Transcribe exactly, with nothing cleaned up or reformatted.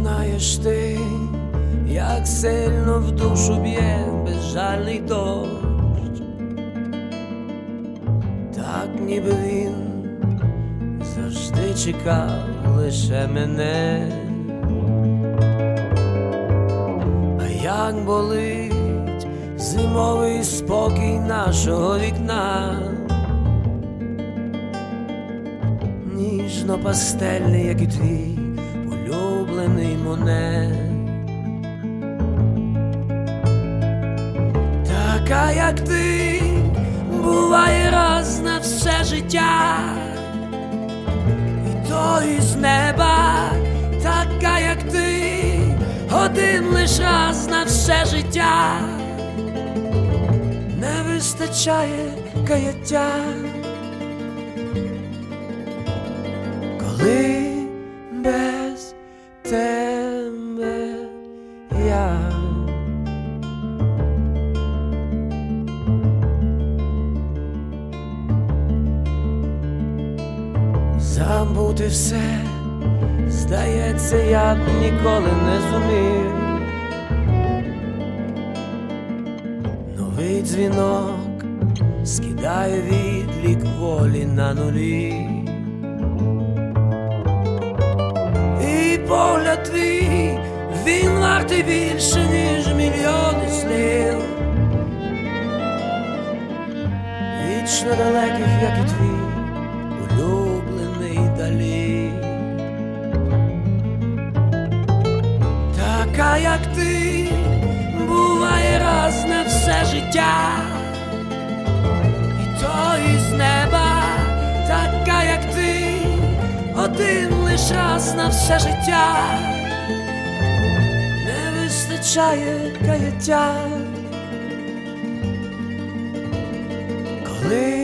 знаєш ти, як сильно в душу б'є безжальний дощ, так ніби він завжди чекав лише мене. А як болить зимовий спокій нашого вікна, ніжно-пастельний, як і твій улюблений Моне. Така, як ти, буває раз на все життя, і то із неба. Така, як ти, один лиш раз на все життя, не вистачає каяття, коли без тебе я. Забути все, здається, я б ніколи не зумів. Новий дзвінок скидає відлік волі на нулі, і погляд твій, він вартий більше, ніж мільйони слів, вічно далеких, як і твій улюблений Далі. Така, як ти, буває раз на все життя, і то із неба. Така, як ти, один лиш раз на все життя, не вистачає каяття, коли